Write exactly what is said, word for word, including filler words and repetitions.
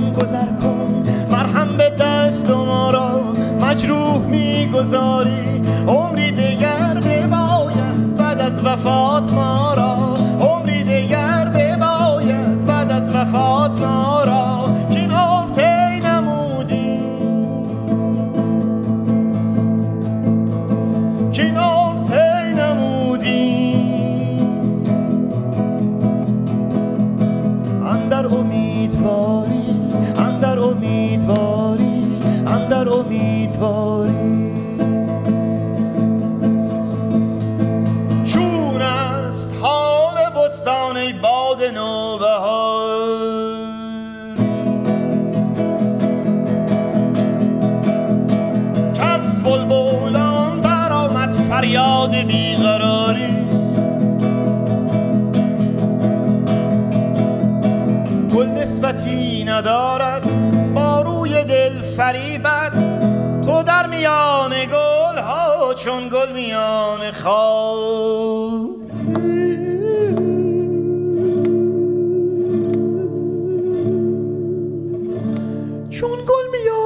کن گذر کن، مرهم به دست و ما را مجروح میگذاری. عمری دیگر بباید بعد از وفات ما را، عمری دیگر بباید بعد از وفات ما را. چین عمر طی نمودی، چین عمر طی نمودی. اندر امیدواری، اندر امیدواری، اندر امیدواری. چون است حال بستان ای باد نوبهار، کس بلبلان برآمد فریاد بیقراری. گل نسبتی ندارد با روی دل فریبت، تو در میان گل ها چون گل میان خار. چون گل میان